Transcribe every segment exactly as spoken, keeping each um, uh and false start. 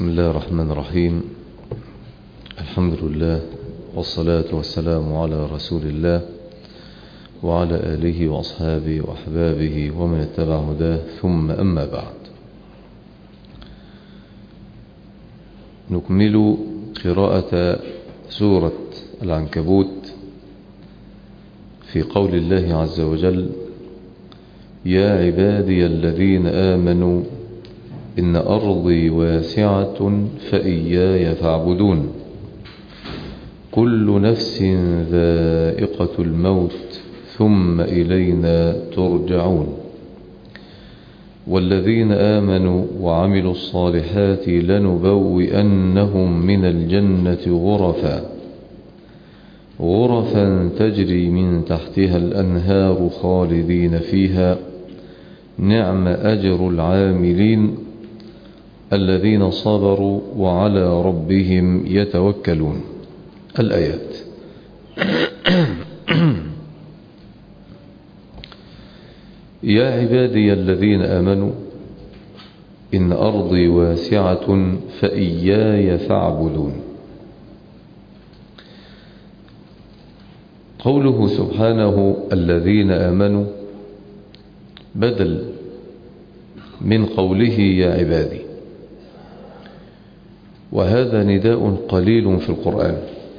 بسم الله الرحمن الرحيم. الحمد لله والصلاة والسلام على رسول الله وعلى آله وأصحابه وأحبابه ومن اتبع هداه، ثم أما بعد. نكمل قراءة سورة العنكبوت في قول الله عز وجل: يا عبادي الذين آمنوا إن أرضي واسعة فإياي فاعبدون كل نفس ذائقة الموت ثم إلينا ترجعون والذين آمنوا وعملوا الصالحات لنبوئنهم من الجنة غرفا غرفا تجري من تحتها الأنهار خالدين فيها نعم أجر العاملين الذين صبروا وعلى ربهم يتوكلون. الآيات. يا عبادي الذين آمنوا إن أرضي واسعة فإياي فاعبدون. قوله سبحانه الذين آمنوا بدل من قوله يا عبادي، وهذا نداء قليل في القرآن،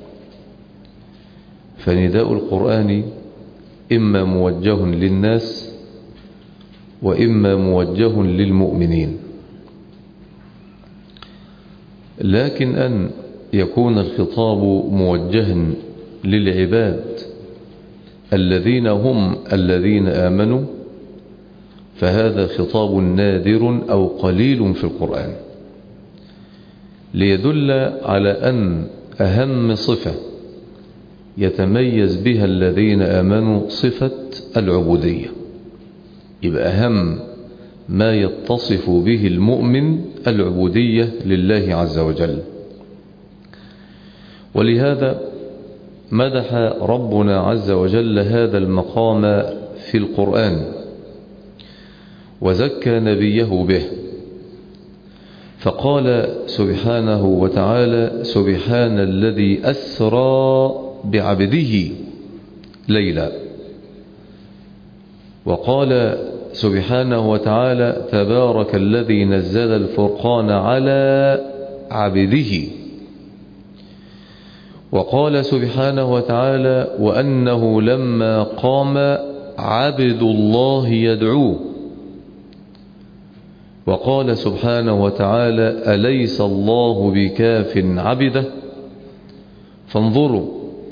فنداء القرآن إما موجه للناس وإما موجه للمؤمنين، لكن أن يكون الخطاب موجها للعباد الذين هم الذين آمنوا فهذا خطاب نادر أو قليل في القرآن، ليدل على أن أهم صفة يتميز بها الذين آمنوا صفة العبودية. يبقى أهم ما يتصف به المؤمن العبودية لله عز وجل. ولهذا مدح ربنا عز وجل هذا المقام في القرآن وزكى نبيه به، فقال سبحانه وتعالى: سبحان الذي أسرى بعبده ليلا. وقال سبحانه وتعالى: تبارك الذي نزل الفرقان على عبده. وقال سبحانه وتعالى: وأنه لما قام عبد الله يدعوه. وقال سبحانه وتعالى: أليس الله بكاف عبده. فانظروا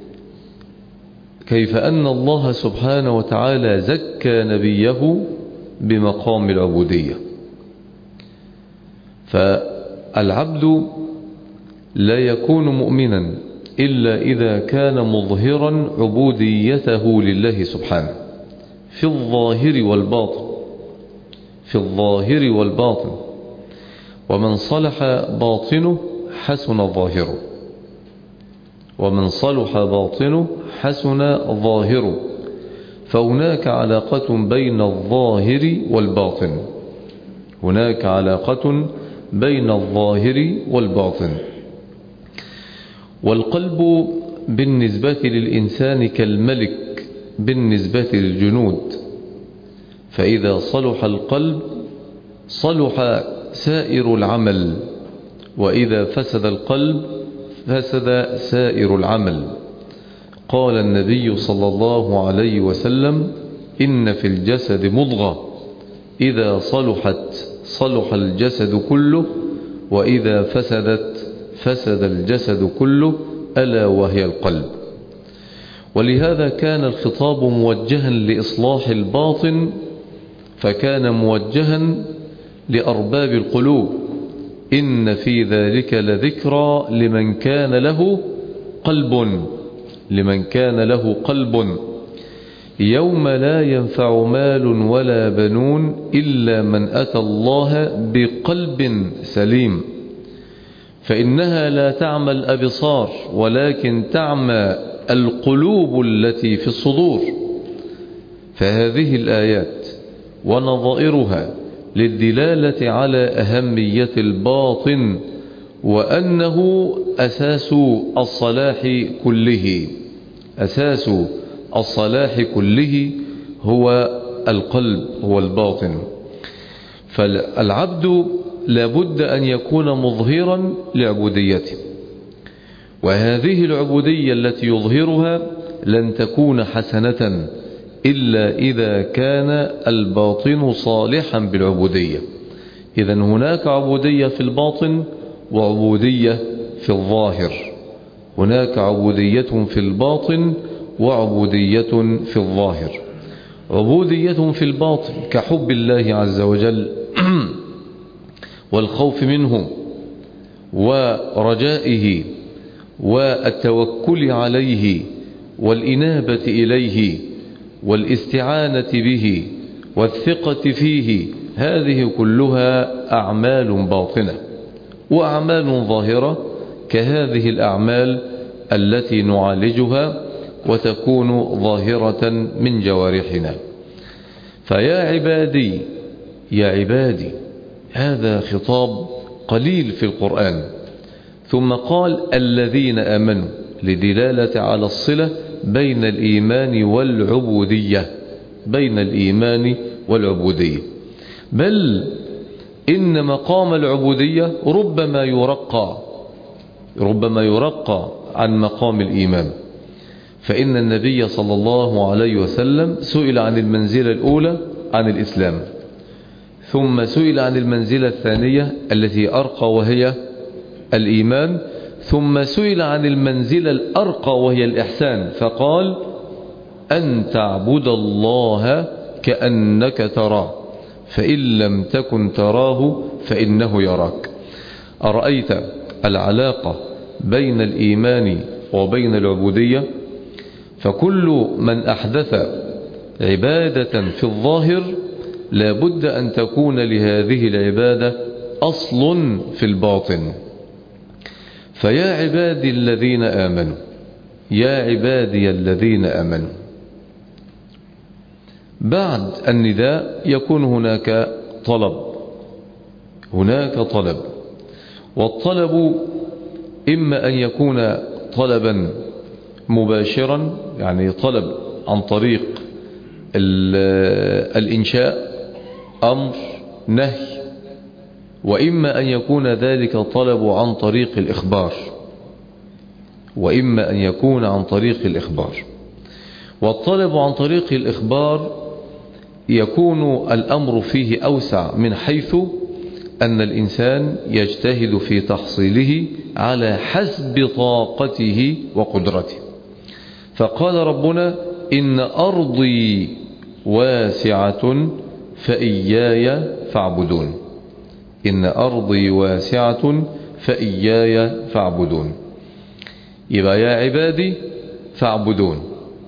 كيف أن الله سبحانه وتعالى زكى نبيه بمقام العبودية. فالعبد لا يكون مؤمنا إلا إذا كان مظهرا عبوديته لله سبحانه في الظاهر والباطن في الظاهر والباطن ومن صلح باطنه حسن ظاهره، ومن صلح باطنه حسن ظاهره، فهناك علاقة بين الظاهر والباطن هناك علاقة بين الظاهر والباطن. والقلب بالنسبة للإنسان كالملك بالنسبة للجنود، فإذا صلح القلب صلح سائر العمل، وإذا فسد القلب فسد سائر العمل. قال النبي صلى الله عليه وسلم: إن في الجسد مضغة إذا صلحت صلح الجسد كله وإذا فسدت فسد الجسد كله ألا وهي القلب. ولهذا كان الخطاب موجها لإصلاح الباطن، فكان موجها لأرباب القلوب: إن في ذلك لذكرى لمن كان له قلب لمن كان له قلب يوم لا ينفع مال ولا بنون إلا من أتى الله بقلب سليم. فإنها لا تعمى الأبصار ولكن تعمى القلوب التي في الصدور. فهذه الآيات ونظائرها للدلالة على أهمية الباطن وأنه أساس الصلاح كله. أساس الصلاح كله هو القلب، هو الباطن. فالعبد لابد أن يكون مظهرا لعبوديته، وهذه العبودية التي يظهرها لن تكون حسنة إلا إذا كان الباطن صالحا بالعبودية. إذن هناك عبودية في الباطن وعبودية في الظاهر. هناك عبودية في الباطن وعبودية في الظاهر. عبودية في الباطن كحب الله عز وجل والخوف منه ورجائه والتوكل عليه والإنابة إليه والاستعانة به والثقة فيه. هذه كلها أعمال باطنة. وأعمال ظاهرة كهذه الأعمال التي نعالجها وتكون ظاهرة من جوارحنا. فيا عبادي يا عبادي، هذا خطاب قليل في القرآن. ثم قال الذين آمنوا لدلالة على الصلة بين الإيمان والعبودية، بين الإيمان والعبودية. بل إن مقام العبودية ربما يرقى ربما يرقى عن مقام الإيمان. فإن النبي صلى الله عليه وسلم سئل عن المنزلة الأولى عن الإسلام، ثم سئل عن المنزلة الثانية التي أرقى وهي الإيمان، ثم سئل عن المنزلة الأرقى وهي الإحسان، فقال أن تعبد الله كأنك تراه فإن لم تكن تراه فإنه يراك. أرأيت العلاقة بين الإيمان وبين العبودية؟ فكل من أحدث عبادة في الظاهر لابد أن تكون لهذه العبادة أصل في الباطن. فيا عبادي الذين آمنوا، يا عبادي الذين آمنوا، بعد النداء يكون هناك طلب. هناك طلب، والطلب إما أن يكون طلبا مباشرا، يعني طلب عن طريق الإنشاء، أمر، نهي، وإما أن يكون ذلك طلب عن طريق الإخبار وإما أن يكون عن طريق الإخبار. والطلب عن طريق الإخبار يكون الأمر فيه أوسع، من حيث أن الإنسان يجتهد في تحصيله على حسب طاقته وقدرته. فقال ربنا إن أرضي واسعة فإياي فاعبدون. إن أرضي واسعة فإياي فاعبدون. يبقى يا عبادي فاعبدون.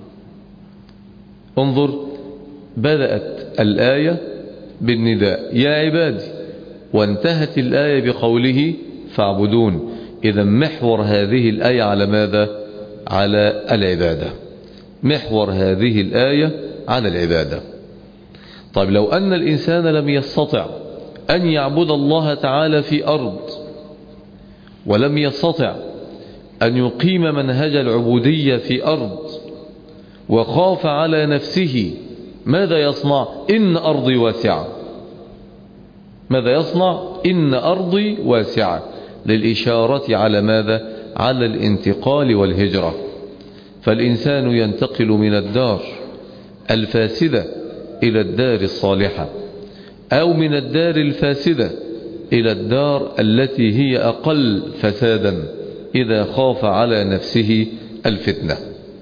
انظر، بدأت الآية بالنداء يا عبادي، وانتهت الآية بقوله فاعبدون. إذا محور هذه الآية على ماذا؟ على العبادة. محور هذه الآية على العبادة. طيب لو أن الإنسان لم يستطع أن يعبد الله تعالى في أرض، ولم يستطع أن يقيم منهج العبودية في أرض، وخاف على نفسه، ماذا يصنع؟ إن أرضي واسعة. ماذا يصنع؟ إن أرضي واسعة، للإشارة على ماذا؟ على الانتقال والهجرة. فالإنسان ينتقل من الدار الفاسدة إلى الدار الصالحة، أو من الدار الفاسدة إلى الدار التي هي أقل فسادا إذا خاف على نفسه الفتنة.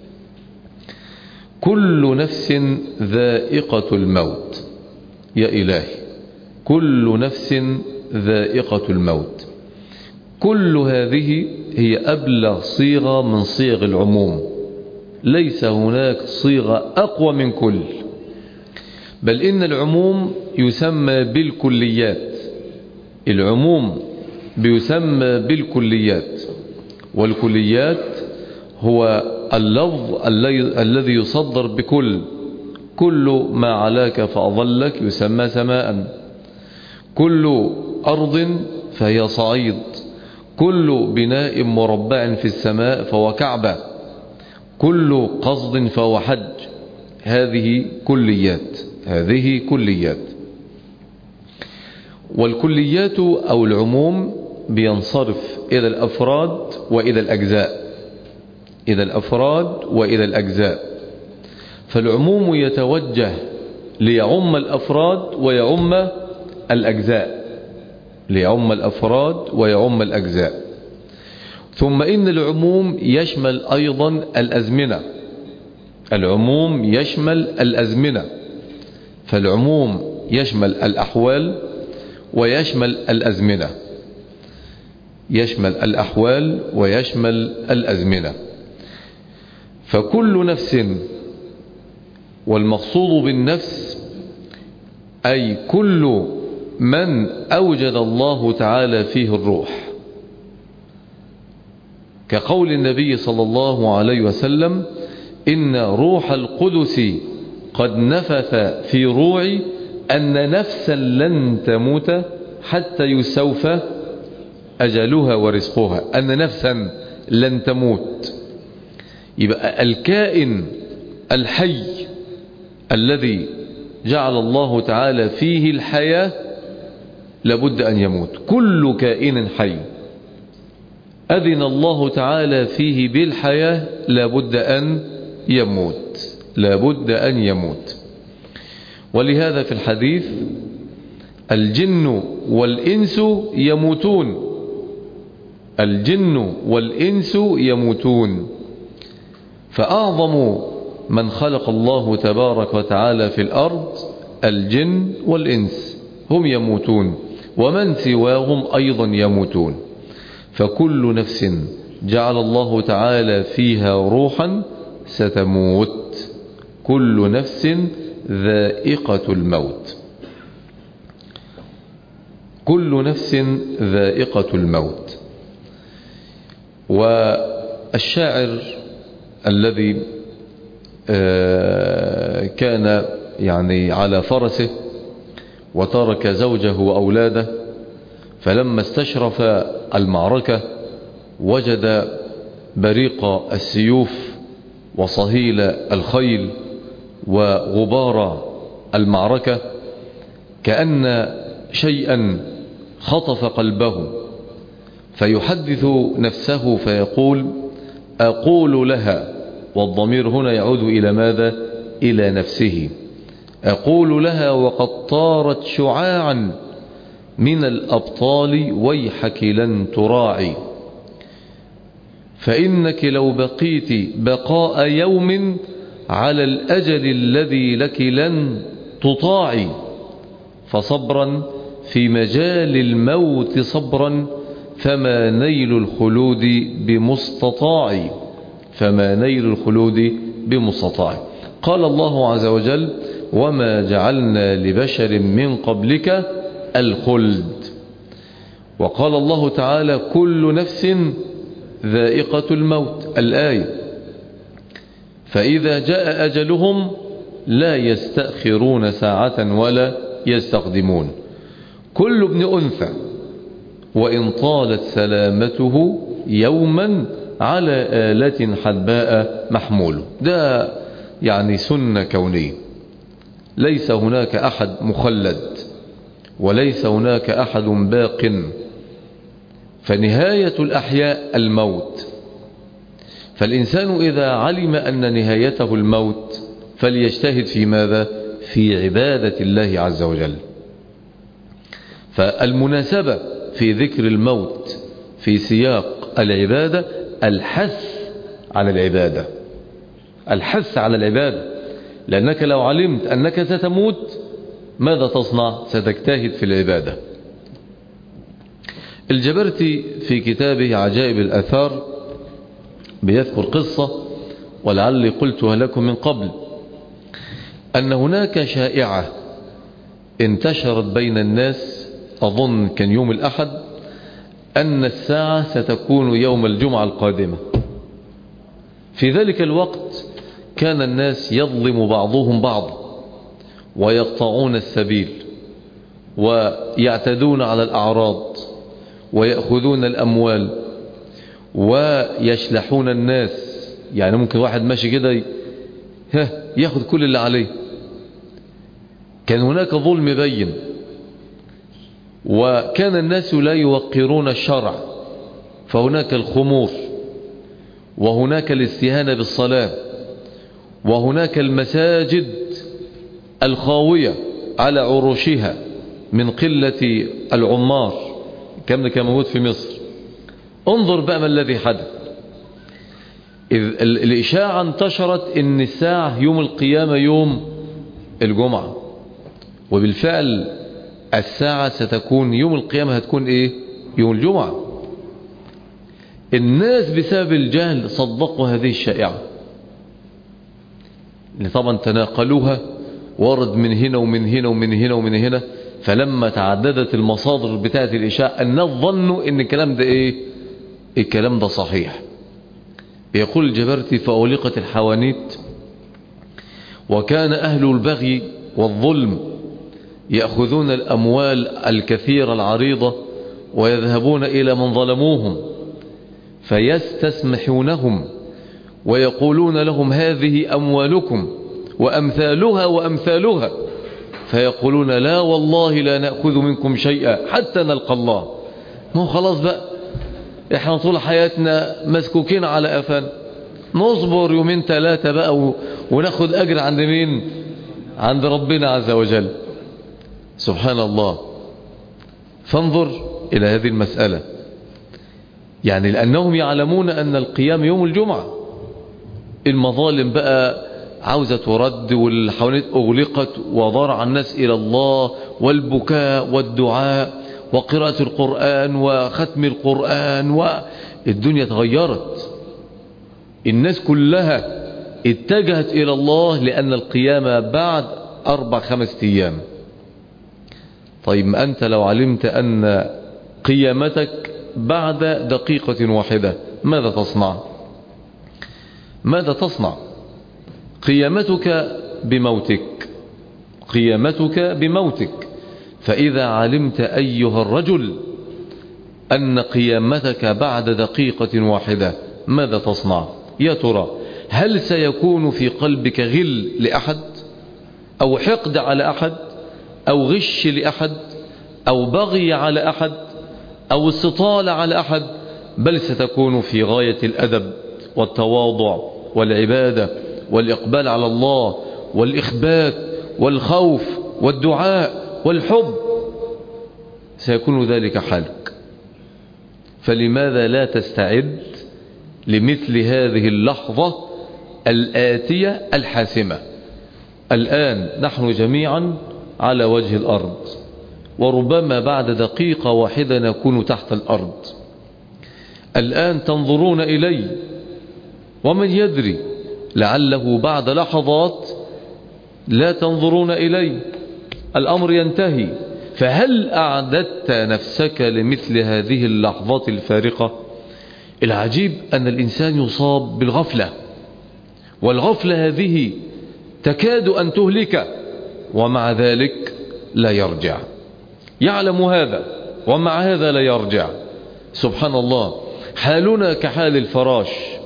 كل نفس ذائقة الموت. يا إلهي، كل نفس ذائقة الموت. كل هذه هي أبلغ صيغة من صيغ العموم. ليس هناك صيغة أقوى من كل، بل إن العموم يسمى بالكليات. العموم بيسمى بالكليات، والكليات هو اللفظ الذي يصدر بكل. كل ما علاك فأظلك يسمى سماء، كل أرض فهي صعيد، كل بناء مربع في السماء فهو كعبة، كل قصد فهو حج. هذه كليات، هذه كليات. والكليات أو العموم بينصرف إلى الأفراد وإلى الأجزاء، إلى الأفراد وإلى الأجزاء. فالعموم يتوجه ليعم الأفراد ويعم الأجزاء، ليعم الأفراد ويعم الأجزاء. ثم إن العموم يشمل أيضا الأزمنة، العموم يشمل الأزمنة. فالعموم يشمل الأحوال ويشمل الأزمنة، يشمل الأحوال ويشمل الأزمنة. فكل نفس، والمقصود بالنفس أي كل من أوجد الله تعالى فيه الروح، كقول النبي صلى الله عليه وسلم: إن روح القدس قد نفث في روعي أن نفسا لن تموت حتى يستوفى أجلها ورزقها. أن نفسا لن تموت، يبقى الكائن الحي الذي جعل الله تعالى فيه الحياة لابد أن يموت. كل كائن حي أذن الله تعالى فيه بالحياة لابد أن يموت، لابد أن يموت. ولهذا في الحديث: الجن والإنس يموتون، الجن والإنس يموتون. فأعظم من خلق الله تبارك وتعالى في الأرض الجن والإنس، هم يموتون، ومن سواهم أيضا يموتون. فكل نفس جعل الله تعالى فيها روحا ستموت، كل نفس ذائقة الموت، كل نفس ذائقة الموت. والشاعر الذي كان يعني على فرسه وترك زوجه وأولاده، فلما استشرف المعركة وجد بريق السيوف وصهيل الخيل وغبار المعركة، كأن شيئا خطف قلبه، فيحدث نفسه فيقول: أقول لها، والضمير هنا يعود إلى ماذا؟ إلى نفسه. أقول لها وقد طارت شعاعا من الأبطال ويحك لن تراعي، فإنك لو بقيت بقاء يوم على الأجل الذي لك لن تطاعي، فصبرا في مجال الموت صبرا، فما نيل الخلود بمستطاع، فما نيل الخلود بمستطاع. قال الله عز وجل: وما جعلنا لبشر من قبلك الخلد. وقال الله تعالى: كل نفس ذائقة الموت، الآية. فإذا جاء أجلهم لا يستأخرون ساعة ولا يستقدمون. كل ابن أنثى وإن طالت سلامته يوما على آلة حدباء محمول. ده يعني سنة كونية، ليس هناك أحد مخلد وليس هناك أحد باق، فنهاية الأحياء الموت. فالإنسان إذا علم أن نهايته الموت فليجتهد في ماذا؟ في عبادة الله عز وجل. فالمناسبة في ذكر الموت في سياق العبادة الحث على العبادة، الحث على العبادة، لأنك لو علمت أنك ستموت ماذا تصنع؟ ستجتهد في العبادة. الجبرتي في كتابه عجائب الأثار بيذكر قصة ولعلي قلتها لكم من قبل، أن هناك شائعة انتشرت بين الناس، أظن كان يوم الأحد، أن الساعة ستكون يوم الجمعة القادمة. في ذلك الوقت كان الناس يظلم بعضهم بعضا ويقطعون السبيل ويعتدون على الأعراض ويأخذون الأموال ويشلحون الناس. يعني ممكن واحد ماشي كده ياخذ كل اللي عليه. كان هناك ظلم بين، وكان الناس لا يوقرون الشرع، فهناك الخمور، وهناك الاستهانة بالصلاة، وهناك المساجد الخاوية على عروشها من قلة العمار كما كان موجود في مصر. انظر بقى ما الذي حدث. إذ الإشاعة انتشرت إن الساعة يوم القيامة يوم الجمعة، وبالفعل الساعة ستكون يوم القيامة هتكون إيه؟ يوم الجمعة. الناس بسبب الجهل صدقوا هذه الشائعة، اللي طبعا تناقلوها، ورد من هنا ومن هنا ومن هنا ومن هنا. فلما تعددت المصادر بتاعة الإشاعة الناس ظنوا إن الكلام ده إيه؟ الكلام ده صحيح. يقول الجبرتي: فأولقت الحوانيت، وكان أهل البغي والظلم يأخذون الأموال الكثيرة العريضة ويذهبون إلى من ظلموهم فيستسمحونهم ويقولون لهم: هذه أموالكم وأمثالها وأمثالها، فيقولون: لا والله لا نأخذ منكم شيئا حتى نلقى الله. ما هو خلاص بقى، احنا طول حياتنا مسكوكين على أفان، نصبر يومين ثلاثة بقى وناخد أجر عند مين؟ عند ربنا عز وجل. سبحان الله. فانظر إلى هذه المسألة، يعني لأنهم يعلمون أن القيام يوم الجمعة. المظالم بقى عاوزة ترد، والحوانيت أغلقت وضرع الناس إلى الله، والبكاء والدعاء وقراءة القرآن وختم القرآن، والدنيا تغيرت. الناس كلها اتجهت إلى الله لأن القيامة بعد أربع خمس أيام. طيب ما أنت لو علمت أن قيامتك بعد دقيقة واحدة ماذا تصنع؟ ماذا تصنع؟ قيامتك بموتك، قيامتك بموتك. فإذا علمت أيها الرجل أن قيامتك بعد دقيقة واحدة ماذا تصنع؟ يا ترى هل سيكون في قلبك غل لأحد، أو حقد على أحد، أو غش لأحد، أو بغي على أحد، أو استطالة على أحد؟ بل ستكون في غاية الأدب والتواضع والعبادة والإقبال على الله والإخبات والخوف والدعاء والحب، سيكون ذلك حالك. فلماذا لا تستعد لمثل هذه اللحظة الآتية الحاسمة؟ الآن نحن جميعا على وجه الأرض، وربما بعد دقيقة واحدة نكون تحت الأرض. الآن تنظرون إلي، ومن يدري لعله بعد لحظات لا تنظرون إلي، الأمر ينتهي. فهل أعددت نفسك لمثل هذه اللحظات الفارقة؟ العجيب أن الإنسان يصاب بالغفلة، والغفلة هذه تكاد أن تهلك، ومع ذلك لا يرجع. يعلم هذا ومع هذا لا يرجع. سبحان الله. حالنا كحال الفراش.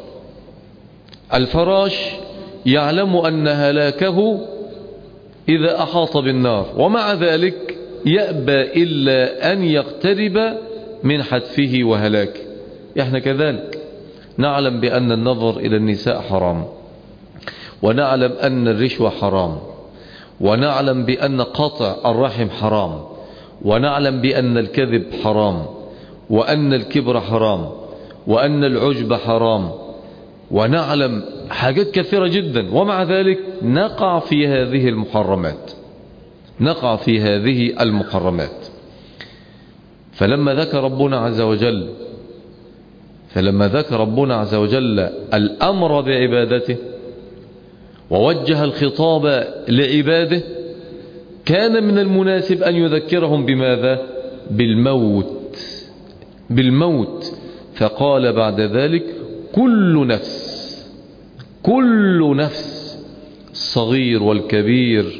الفراش يعلم أن هلاكه إذا أحاط بالنار، ومع ذلك يأبى إلا أن يقترب من حتفه وهلاكه. احنا كذلك نعلم بأن النظر إلى النساء حرام، ونعلم أن الرشوة حرام، ونعلم بأن قطع الرحم حرام، ونعلم بأن الكذب حرام، وأن الكبر حرام، وأن العجب حرام، ونعلم حاجات كثيرة جدا، ومع ذلك نقع في هذه المحرمات، نقع في هذه المحرمات. فلما ذكر ربنا عز وجل فلما ذكر ربنا عز وجل الأمر بعبادته ووجه الخطاب لعباده، كان من المناسب أن يذكرهم بماذا؟ بالموت، بالموت. فقال بعد ذلك: كل نفس، كل نفس، الصغير والكبير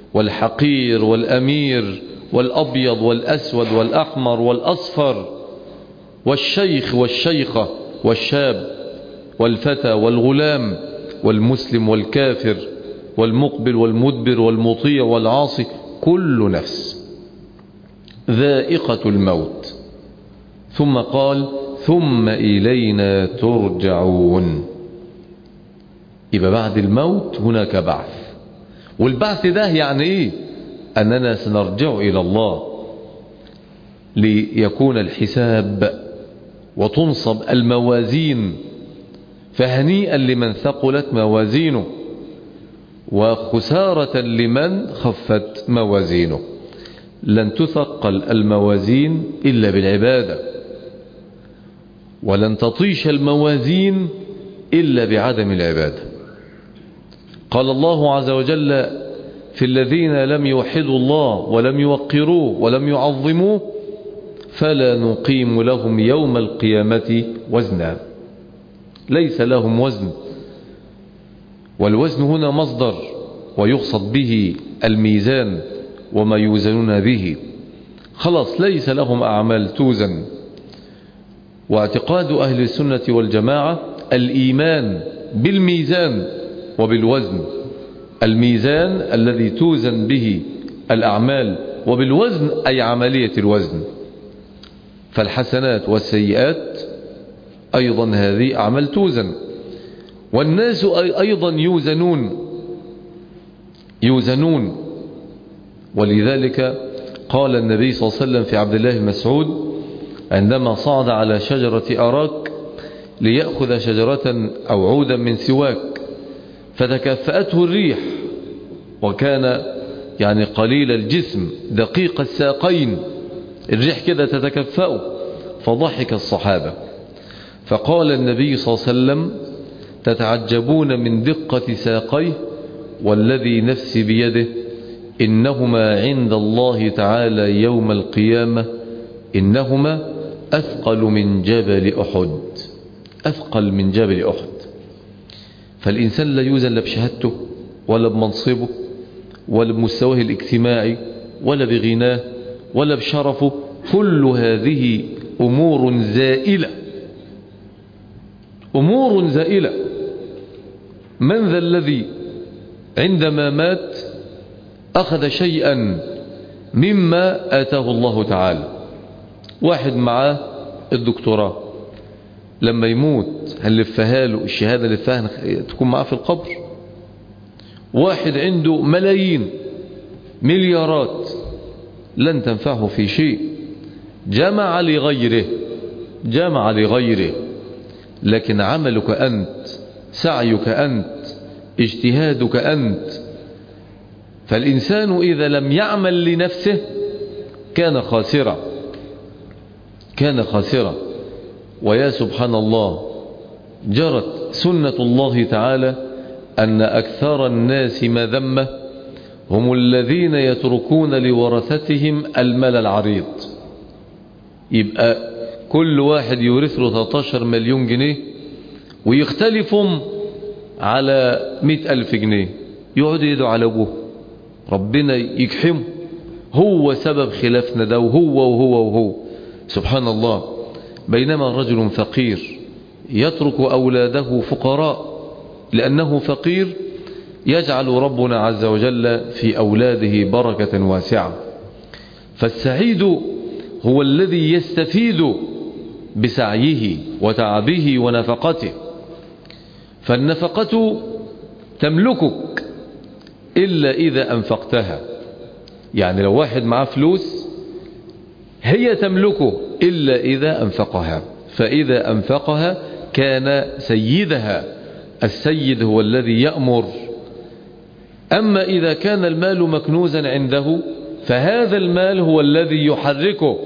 والحقير والأمير والأبيض والأسود والأحمر والأصفر، والشيخ والشيخة والشاب والفتى والغلام والمسلم والكافر والمقبل والمدبر والمطيع والعاصي، كل نفس ذائقة الموت. ثم قال ثم إلينا ترجعون. يبقى بعد الموت هناك بعث، والبعث ده يعني ايه؟ أننا سنرجع إلى الله ليكون الحساب وتنصب الموازين، فهنيئا لمن ثقلت موازينه وخسارة لمن خفت موازينه. لن تثقل الموازين إلا بالعبادة، ولن تطيش الموازين إلا بعدم العبادة. قال الله عز وجل في الذين لم يوحدوا الله ولم يوقروه ولم يعظموه فلا نقيم لهم يوم القيامة وزنا. ليس لهم وزن، والوزن هنا مصدر ويقصد به الميزان وما يوزنون به. خلاص ليس لهم أعمال توزن. واعتقاد أهل السنة والجماعة الإيمان بالميزان وبالوزن. الميزان الذي توزن به الأعمال، وبالوزن أي عملية الوزن. فالحسنات والسيئات أيضا هذه أعمال توزن، والناس أيضا يوزنون يوزنون ولذلك قال النبي صلى الله عليه وسلم في عبد الله بن مسعود عندما صعد على شجرة أراك ليأخذ شجرة أو عودا من سواك فتكافأته الريح، وكان يعني قليل الجسم دقيق الساقين، الريح كده تتكفأه، فضحك الصحابة. فقال النبي صلى الله عليه وسلم تتعجبون من دقة ساقيه والذي نفسي بيده إنهما عند الله تعالى يوم القيامة إنهما أثقل من جبل أحد. أثقل من جبل أحد. فالإنسان لا يوزن لا بشهادته ولا بمنصبه ولا بمستواه الاجتماعي ولا بغناه ولا بشرفه. كل هذه أمور زائلة، أمور زائلة. من ذا الذي عندما مات أخذ شيئا مما آتاه الله تعالى؟ واحد معاه الدكتوراه لما يموت هنلفها له الشهادة اللي فيها تكون معاه في القبر. واحد عنده ملايين مليارات لن تنفعه في شيء، جمع لغيره جمع لغيره لكن عملك أنت، سعيك أنت، اجتهادك أنت. فالإنسان إذا لم يعمل لنفسه كان خاسرا كان خاسرا. ويا سبحان الله، جرت سنة الله تعالى أن أكثر الناس مذمة هم الذين يتركون لورثتهم المال العريض. يبقى كل واحد يورث له ثلاثة عشر مليون جنيه ويختلفهم على مئة ألف جنيه، يقعد يدعو على أبوه ربنا يكحمه، هو سبب خلافنا ده وهو وهو وهو. سبحان الله. بينما رجل فقير يترك أولاده فقراء لأنه فقير، يجعل ربنا عز وجل في أولاده بركة واسعة. فالسعيد هو الذي يستفيد بسعيه وتعبه ونفقته. فالنفقة تملكك إلا إذا أنفقتها. يعني لو واحد معاه فلوس هي تملكه إلا إذا أنفقها، فإذا أنفقها كان سيدها. السيد هو الذي يأمر. أما إذا كان المال مكنوزا عنده فهذا المال هو الذي يحركه،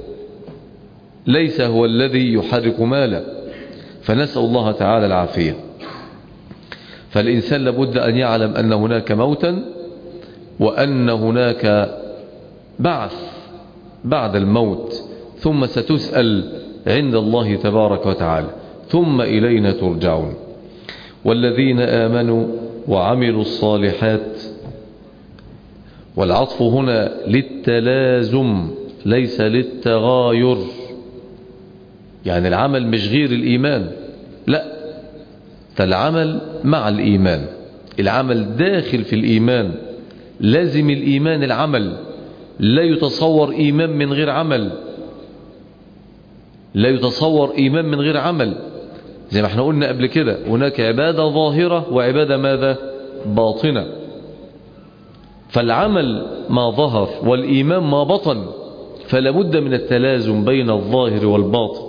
ليس هو الذي يحرك ماله. فنسأل الله تعالى العافية. فالإنسان لابد أن يعلم أن هناك موتا وأن هناك بعث بعد الموت، ثم ستسأل عند الله تبارك وتعالى، ثم إلينا ترجعون. والذين آمنوا وعملوا الصالحات، والعطف هنا للتلازم ليس للتغاير. يعني العمل مش غير الإيمان، لا، ده العمل مع الإيمان، العمل داخل في الإيمان، لازم الإيمان العمل، لا يتصور إيمان من غير عمل، لا يتصور إيمان من غير عمل. زي ما احنا قلنا قبل كده، هناك عبادة ظاهرة وعبادة ماذا؟ باطنة. فالعمل ما ظهر والإيمان ما بطن، فلا بد من التلازم بين الظاهر والباطن.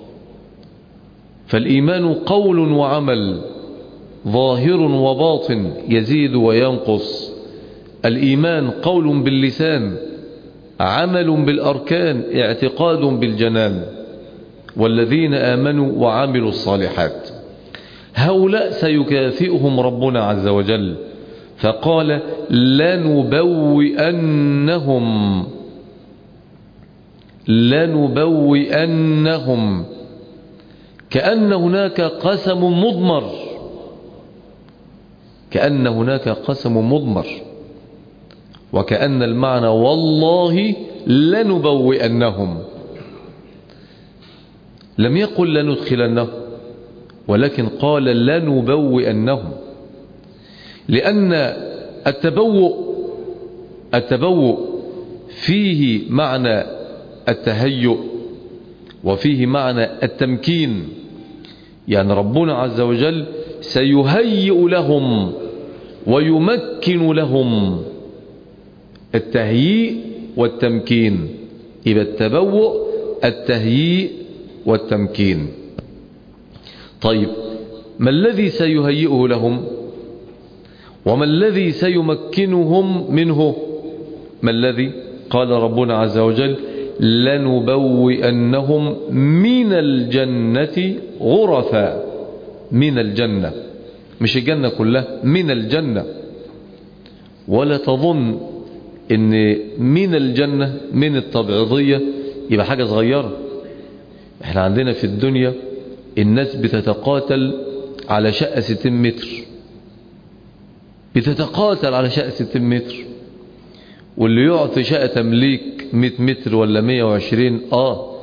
فالإيمان قول وعمل، ظاهر وباطن، يزيد وينقص. الإيمان قول باللسان، عمل بالأركان، اعتقاد بالجنان. والذين آمنوا وعملوا الصالحات هؤلاء سيكافئهم ربنا عز وجل، فقال لنبوئنهم لنبوئنهم كأن هناك قسم مضمر، كأن هناك قسم مضمر، وكأن المعنى والله لنبوئنهم. لم يقل لندخلنهم، ولكن قال لنبوئنهم، لأن التبوء التبوء فيه معنى التهيؤ وفيه معنى التمكين. يعني ربنا عز وجل سيهيئ لهم ويمكن لهم، التهيئ والتمكين. يبقى التبوء التهيئ والتمكين. طيب، ما الذي سيهيئه لهم وما الذي سيمكنهم منه؟ ما الذي؟ قال ربنا عز وجل لنبوئنهم من الجنة غرفا. من الجنة، مش الجنة كلها، من الجنة. ولا تظن ان من الجنة من التبعيضية يبقى حاجة صغيرة. احنا عندنا في الدنيا الناس بتتقاتل على شقة ستين متر، بتتقاتل على شقة ستين متر، واللي يقعد في شقة تمليك مئة متر ولا مئة وعشرين. اه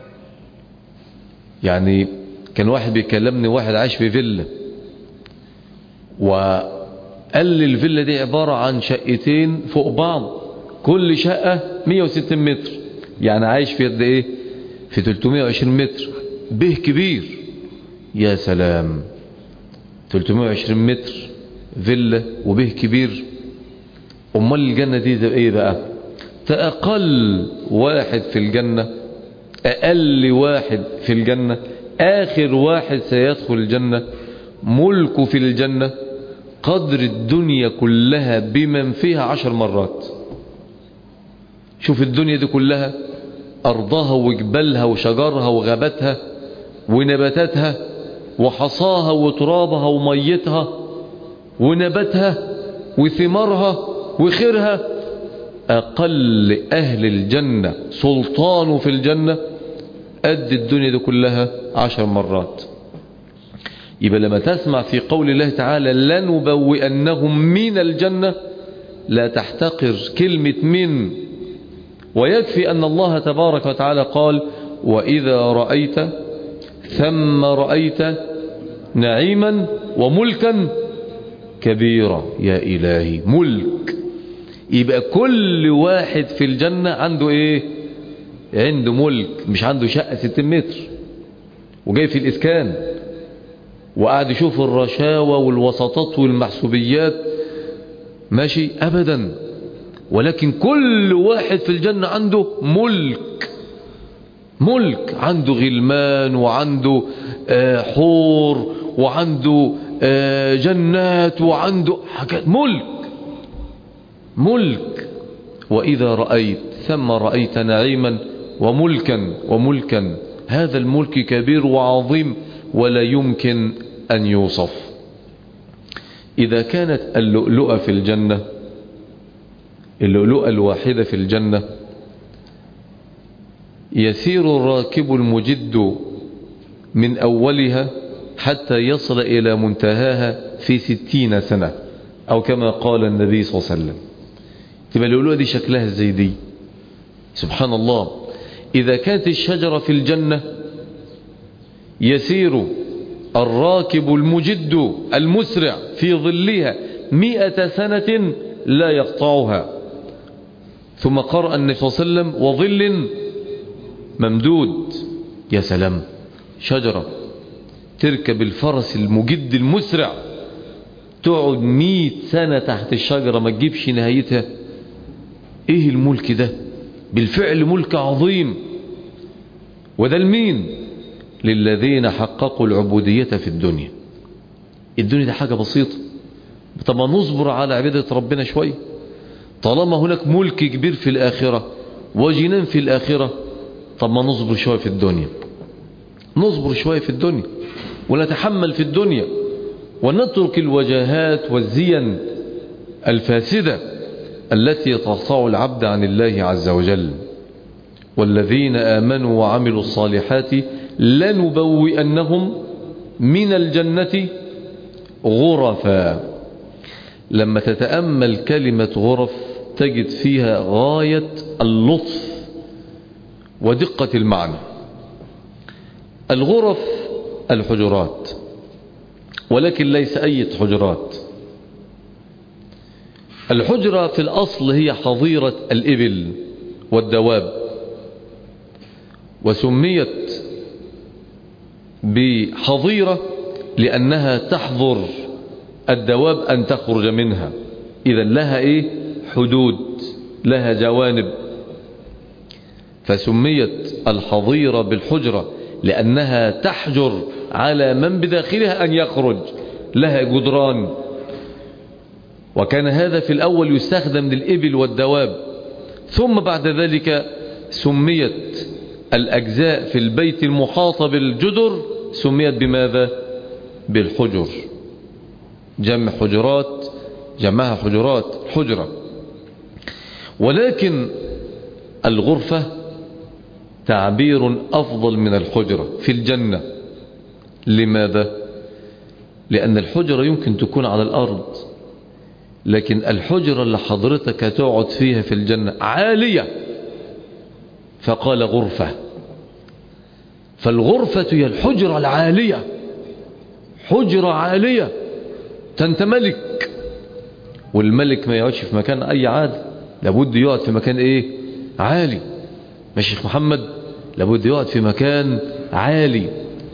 يعني كان واحد بيكلمني، واحد عايش في فيلا، وقال لي الفيلا دي عبارة عن شقتين فوق بعض، كل شقة مئة وستين متر، يعني عايش في قد ايه؟ في ثلاثمئة وعشرين متر، به كبير. يا سلام، ثلاثمئة وعشرين متر فيلا وبه كبير. امال الجنة دي تبقى ايه بقى؟ تأقل واحد في الجنة، اقل واحد في الجنة، اخر واحد سيدخل الجنة، ملكه في الجنة قدر الدنيا كلها بمن فيها عشر مرات. شوف الدنيا دي كلها، أرضها وجبالها وشجرها وغاباتها ونباتاتها وحصاها وترابها وميتها ونباتها وثمارها وخيرها، أقل أهل الجنة سلطانه في الجنة قد الدنيا دي كلها عشر مرات. يبقى لما تسمع في قول الله تعالى لنبوئنهم من الجنة، لا تحتقر كلمة من، ويكفي أن الله تبارك وتعالى قال وإذا رأيت ثم رأيت نعيما وملكا كبيرا. يا إلهي، ملك. يبقى كل واحد في الجنة عنده ايه؟ عنده ملك، مش عنده شقة ستين متر وجاي في الإسكان وقاعد يشوف الرشاوى والوسطات والمحسوبيات، ماشي أبدا. ولكن كل واحد في الجنة عنده ملك، ملك، عنده غلمان وعنده آه حور وعنده آه جنات وعنده حاجات، ملك ملك. وإذا رأيت ثم رأيت نعيما وملكا وملكا، هذا الملك كبير وعظيم ولا يمكن أن يوصف. إذا كانت اللؤلؤة في الجنة، اللؤلؤة الواحدة في الجنة، يسير الراكب المجد من أولها حتى يصل إلى منتهاها في ستين سنة، أو كما قال النبي صلى الله عليه وسلم. تبقى اللؤلؤة دي شكلها ازاي دي؟ سبحان الله. إذا كانت الشجرة في الجنة يسير الراكب المجد المسرع في ظلها مئة سنة لا يقطعها. ثم قرأ النبي صلى الله عليه وسلم وظل ممدود. يا سلام، شجرة تركب الفرس المجد المسرع تقعد مئة سنة تحت الشجرة ما تجيبش نهايتها. ايه الملك ده؟ بالفعل ملك عظيم. وده لمين؟ للذين حققوا العبودية في الدنيا. الدنيا دي حاجة بسيطة، طب ما نصبر على عبادة ربنا شوية. طالما هناك ملك كبير في الآخرة وجنان في الآخرة، طب ما نصبر شوية في الدنيا، نصبر شوية في الدنيا ونتحمل في الدنيا ونترك الوجاهات والزين الفاسدة التي تقطع العبد عن الله عز وجل. والذين آمنوا وعملوا الصالحات لنبوئنهم من الجنة غرفا. لما تتأمل كلمة غرف تجد فيها غاية اللطف ودقة المعنى. الغرف الحجرات، ولكن ليس أي حجرات. الحجرة في الأصل هي حظيرة الإبل والدواب، وسميت بحظيرة لأنها تحظر الدواب أن تخرج منها. إذا لها إيه؟ حدود، لها جوانب. فسميت الحظيرة بالحجرة لأنها تحجر على من بداخلها أن يخرج، لها جدران. وكان هذا في الأول يستخدم للإبل والدواب، ثم بعد ذلك سميت الأجزاء في البيت المحاطة بالجدر سميت بماذا؟ بالحجر. جمع حجرات، جمعها حجرات، حجرة. ولكن الغرفة تعبير أفضل من الحجرة في الجنة. لماذا؟ لأن الحجرة يمكن تكون على الأرض، لكن الحجرة اللي حضرتك هتقعد فيها في الجنة عالية، فقال غرفة. فالغرفة هي الحجرة العالية، حجرة عالية. أنت ملك، والملك ما يقعدش في مكان أي عادي، لابد يقعد في مكان إيه؟ عالي. ماشي شيخ محمد؟ لابد يقعد في مكان عالي.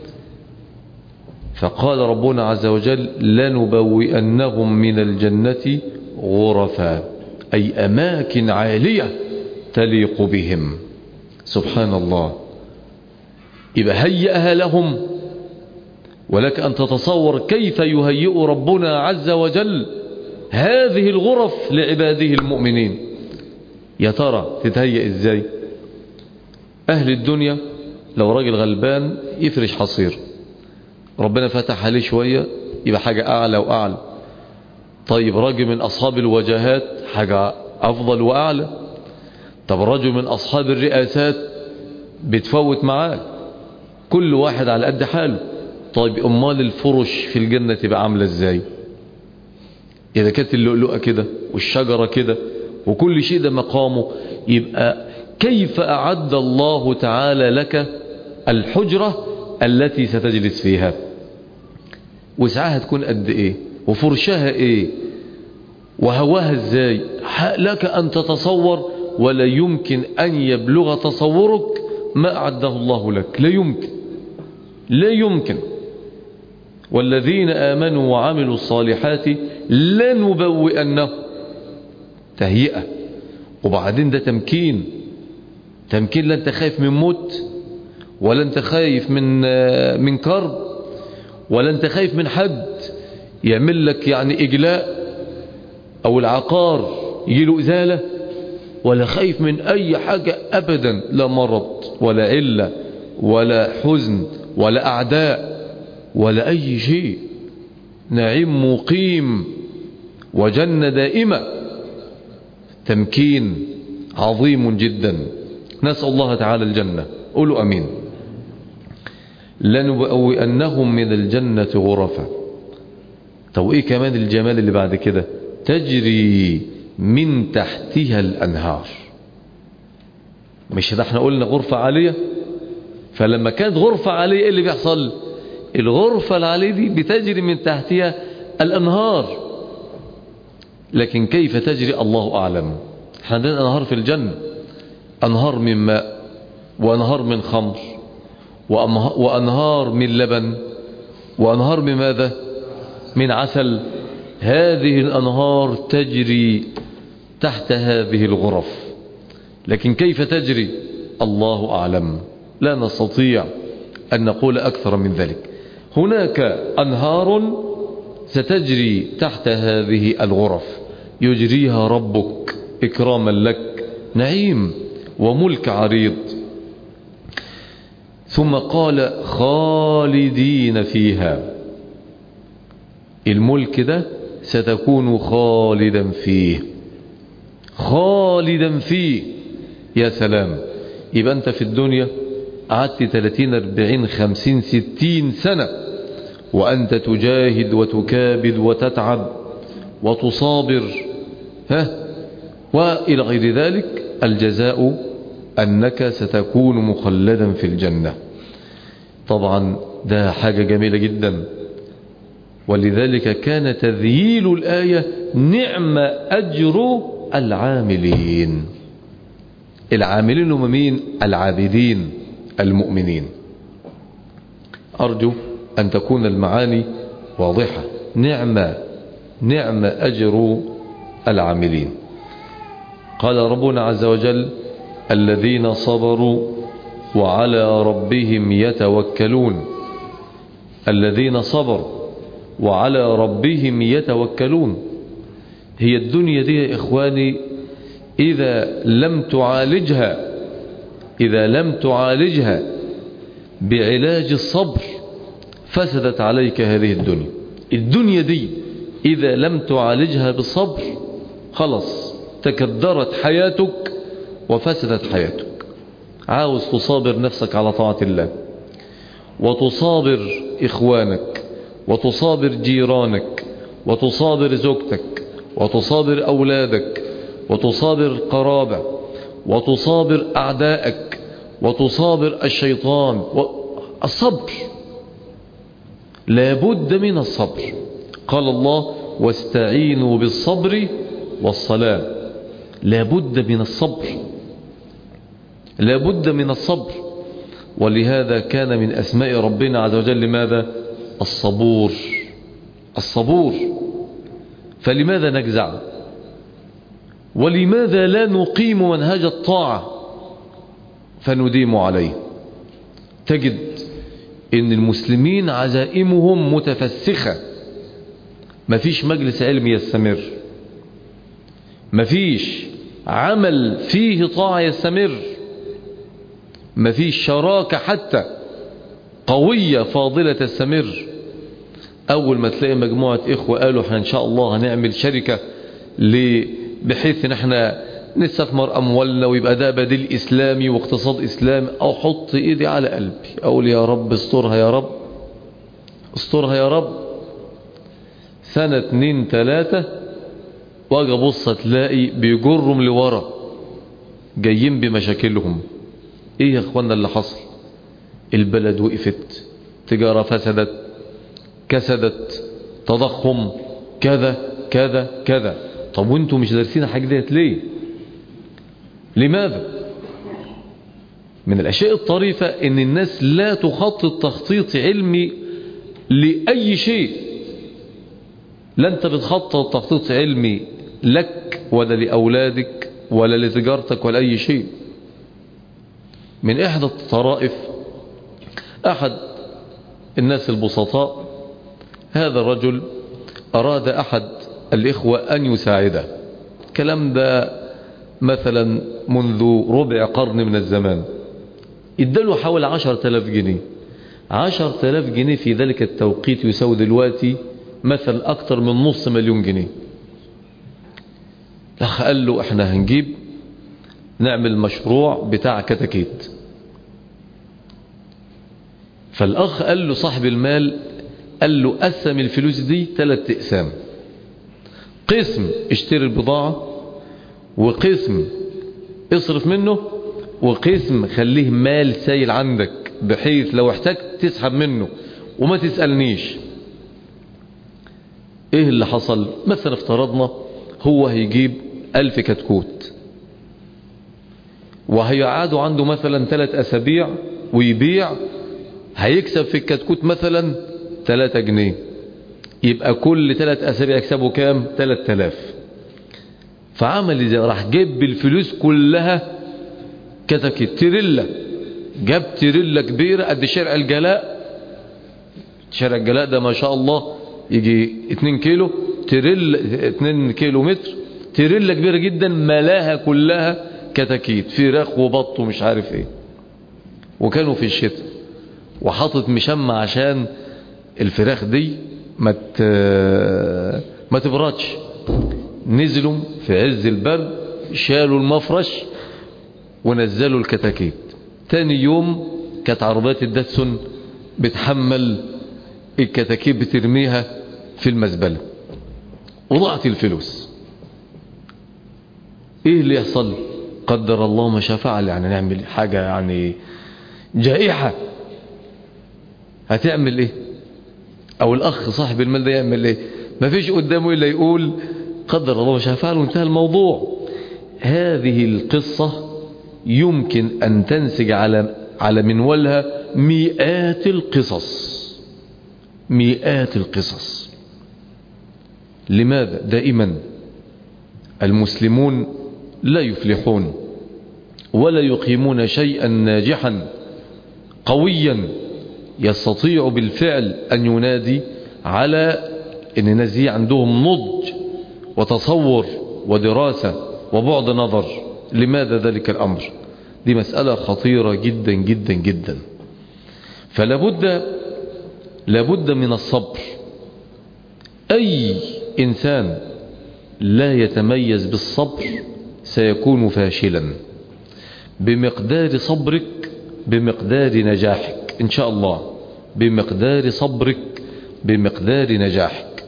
فقال ربنا عز وجل لنبوئنهم من الجنة غرفا، أي أماكن عالية تليق بهم. سبحان الله. يبقى هيئها لهم، ولك أن تتصور كيف يهيئ ربنا عز وجل هذه الغرف لعباده المؤمنين. يا ترى تتهيئ ازاي؟ أهل الدنيا لو راجل غلبان يفرش حصير، ربنا فتح عليه شوية يبقى حاجة أعلى وأعلى. طيب راجل من أصحاب الوجاهات حاجة أفضل وأعلى. طب رجل من أصحاب الرئاسات بتفوت معاه، كل واحد على قد حاله. طيب أمال الفرش في الجنة تبقى عاملة ازاي؟ إذا كانت اللؤلؤة كده والشجرة كده وكل شيء ده مقامه، يبقى كيف أعد الله تعالى لك الحجرة التي ستجلس فيها؟ وسعها تكون قد ايه؟ وفرشها ايه؟ وهواها ازاي؟ لك أن تتصور، ولا يمكن أن يبلغ تصورك ما أعده الله لك. لا يمكن، لا يمكن. والذين آمنوا وعملوا الصالحات لنبوئنهم، تهيئة. وبعدين ده تمكين، تمكين. لا انت خايف من موت، ولا انت خايف من من كرب، ولا انت خايف من حد يعمل لك يعني إجلاء أو العقار يجيله إزالة، ولا خايف من أي حاجة أبدا، لا مرض ولا علة ولا حزن ولا أعداء ولا أي شيء. نعيم مقيم وجنة دائمة، تمكين عظيم جدا. نسأل الله تعالى الجنة. قولوا أمين. لنبوئنهم من الجنة غرفا. طب إيه كمان الجمال اللي بعد كده؟ تجري من تحتها الأنهار. مش ده احنا قلنا غرفة عالية؟ فلما كانت غرفة عليه ايه اللي بيحصل؟ الغرفة اللي عليه دي بتجري من تحتها الأنهار. لكن كيف تجري الله أعلم. احنا عندنا أنهار في الجنة، أنهار من ماء، وأنهار من خمر، وأنهار من لبن، وأنهار من ماذا؟ من عسل. هذه الأنهار تجري تحت هذه الغرف، لكن كيف تجري الله أعلم. لا نستطيع أن نقول أكثر من ذلك. هناك أنهار ستجري تحت هذه الغرف يجريها ربك إكراما لك، نعيم وملك عريض. ثم قال خالدين فيها، الملك ده ستكون خالدا فيه، خالدا فيه. يا سلام. يبقى أنت في الدنيا قعدت ثلاثين أربعين خمسين ستين سنة وأنت تجاهد وتكابد وتتعب وتصابر، ها، وإلى غير ذلك. الجزاء أنك ستكون مخلدا في الجنة. طبعا ده حاجة جميلة جدا، ولذلك كان تذييل الآية نعم أجر العاملين. العاملين هم مين؟ العابدين المؤمنين. أرجو أن تكون المعاني واضحة. نعم نعم أجر العاملين. قال ربنا عز وجل الذين صبروا وعلى ربهم يتوكلون. الذين صبروا وعلى ربهم يتوكلون. هي الدنيا دي يا إخواني إذا لم تعالجها إذا لم تعالجها بعلاج الصبر فسدت عليك هذه الدنيا. الدنيا دي إذا لم تعالجها بالصبر خلاص تكدرت حياتك وفسدت حياتك. عاوز تصابر نفسك على طاعة الله، وتصابر إخوانك، وتصابر جيرانك، وتصابر زوجتك، وتصابر أولادك، وتصابر قرابة، وتصابر أعدائك، وتصابر الشيطان. الصبر لابد من الصبر. قال الله واستعينوا بالصبر والصلاة. لابد من الصبر، لابد من الصبر. ولهذا كان من أسماء ربنا عز وجل ماذا؟ الصبور. الصبور. فلماذا نجزع؟ ولماذا لا نقيم منهج الطاعة فنديم عليه؟ تجد ان المسلمين عزائمهم متفسخة. مفيش مجلس علم يستمر، مفيش عمل فيه طاعة يستمر، مفيش شراكة حتى قوية فاضلة تستمر. أول ما تلاقي مجموعة إخوة قالوا احنا إن شاء الله هنعمل شركة بحيث ان احنا نستثمر أموالنا ويبقى ده بديل إسلامي واقتصاد إسلامي، أو حط إيدي على قلبي أقول يا رب استرها يا رب استرها يا رب. سنة اتنين تلاتة واجي ابص تلاقي بيجرهم لورا جايين بمشاكلهم. ايه يا اخوانا اللي حصل؟ البلد وقفت، تجارة فسدت، كسدت، تضخم، كذا كذا كذا. طب وانتوا مش دارسين حاجة ديت ليه؟ لماذا؟ من الاشياء الطريفة ان الناس لا تخطط تخطيط علمي لأي شيء. لا انت بتخطط تخطيط علمي لك ولا لأولادك ولا لتجارتك ولا أي شيء. من إحدى الطرائف أحد الناس البسطاء، هذا الرجل أراد أحد الإخوة أن يساعده. الكلام ده مثلا منذ ربع قرن من الزمان. اداله حوالي عشر تلاف جنيه. عشر تلاف جنيه في ذلك التوقيت يساوي دلوقتي مثل أكتر من نص مليون جنيه. الأخ قال له احنا هنجيب نعمل مشروع بتاع كتاكيت. فالأخ قال له صاحب المال، قال له قسم الفلوس دي ثلاث اقسام. قسم اشتري البضاعة، وقسم اصرف منه، وقسم خليه مال سايل عندك بحيث لو احتجت تسحب منه وما تسألنيش. ايه اللي حصل؟ مثلا افترضنا هو هيجيب ألف كتكوت وهيقعدوا عنده مثلا ثلاث أسابيع ويبيع، هيكسب في الكتكوت مثلا ثلاثة جنيه، يبقى كل ثلاث أسابيع يكسبوا كام؟ ثلاثة آلاف. فعمل ازاي؟ راح جيب بالفلوس كلها كتكوت تريلا، جاب تريلا كبيرة قد شارع الجلاء. شارع الجلاء ده ما شاء الله يجي اتنين كيلو، تريلا اتنين كيلو متر، تريلا كبيرة جدا ملاها كلها كتاكيت، فراخ وبط ومش عارف ايه. وكانوا في الشتاء وحاطط مشمع عشان الفراخ دي ما ما تبردش. نزلوا في عز البرد، شالوا المفرش ونزلوا الكتاكيت. تاني يوم كانت عربيات الداتسون بتحمل الكتاكيت بترميها في المزبلة وضاعت الفلوس. ايه اللي يحصل؟ قدر الله ما شاء فعل. يعني نعمل حاجة يعني جائحة، هتعمل ايه؟ او الاخ صاحب المال ده يعمل ايه؟ ما فيش قدامه الا يقول قدر الله ما شاء فعل وانتهى الموضوع. هذه القصة يمكن ان تنسج على على منولها مئات القصص، مئات القصص. لماذا؟ دائما المسلمون لا يفلحون ولا يقيمون شيئا ناجحا قويا يستطيع بالفعل أن ينادي على أن الناس دي عندهم نضج وتصور ودراسة وبعد نظر. لماذا ذلك الأمر؟ دي مسألة خطيرة جدا جدا جدا. فلابد لابد من الصبر. أي إنسان لا يتميز بالصبر سيكون فاشلا. بمقدار صبرك بمقدار نجاحك إن شاء الله، بمقدار صبرك بمقدار نجاحك.